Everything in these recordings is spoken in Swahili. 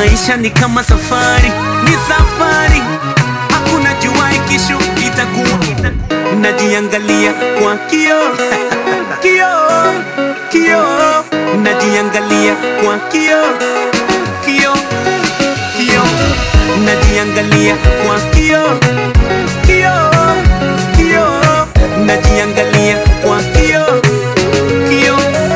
Maisha ni kama safari, ni safari, hakuna jua kesho itakuwa. Najiangalia kwa kioo kioo kioo, najiangalia kwa kioo kioo kioo, najiangalia kwa kioo kioo kioo, najiangalia kwa kioo kioo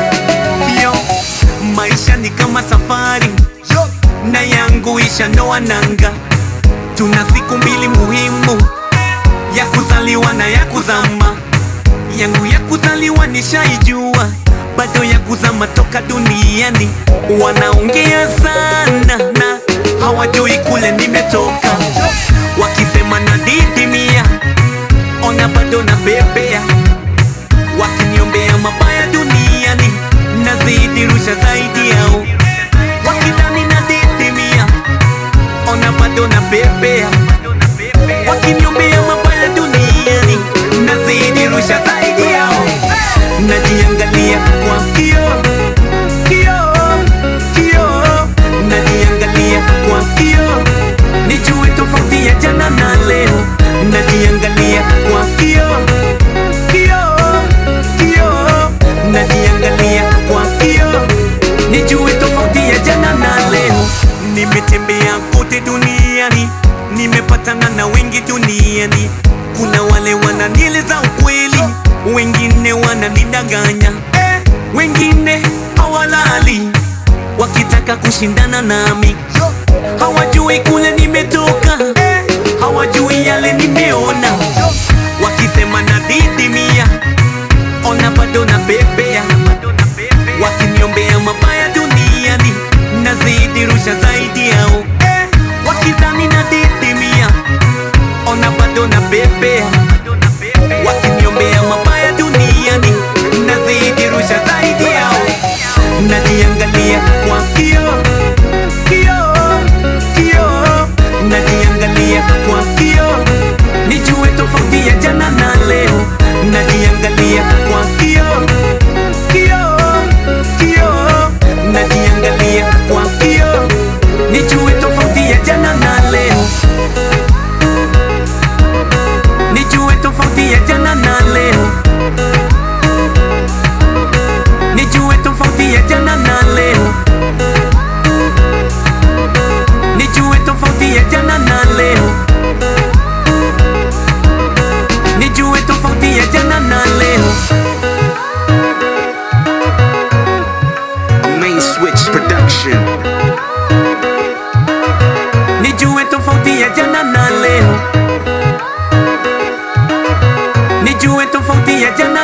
kioo. Maisha ni kama safari na yangu ishanoa nanga. Tuna siku mbili muhimu, ya kuzaliwa na ya kuzama. Yangu ya kuzaliwa nishaijua, bado ya kuzama toka duniani. Wanaongea sana na hawajui kule nimetoka, wakisema nadidimia, ona bado na bebea. Wakiniombea mabaya duniani, nazidi rusha zaidi yao. Wakidhani nadidimia, ona bado na bebea. Wakiniombea mabaya duniani, nazidi rusha zaidi yao. Najiangalia kwa kioo kioo kioo, najiangalia kwa kioo, nijue tofauti ya jana na leo. Najiangalia kwa kioo kioo kioo, najiangalia kwa kioo, nijue tofauti ya jana na leo. Nimetembea kote duniani, nimepatana na wengi duniani. Kuna wale wananieleza ukweli, wengine wananidanganya, wengine hawalali wakitaka kushindana nami. Hawajui kule nimetoka, hawajui yale nimeona. Wakisema nadidimia, ona bado na bebea. Wakiniombea mabaya duniani, nazidi rusha zaidi yao. Wakidhani nadidimia, ona bado na bebea. Wakiniombea mabaya duniani, nazidi rusha zaidi yao. Najiangalia kwa kioo kioo kioo, najiangalia kwa kioo, nijue tofauti ya jana na leo. Najiangalia kwa kioo kioo kioo, najiangalia kwa kioo, nijue tofauti ya jana na leo. Nijue tofauti ya jana na leo. Nijue tofauti ya jana na leo. Nijue tofauti ya jana na leo. Nijue tofauti ya jana na leo. Main Switch Production. Nijue tofauti ya jana na leo. Nijue tofauti ya jana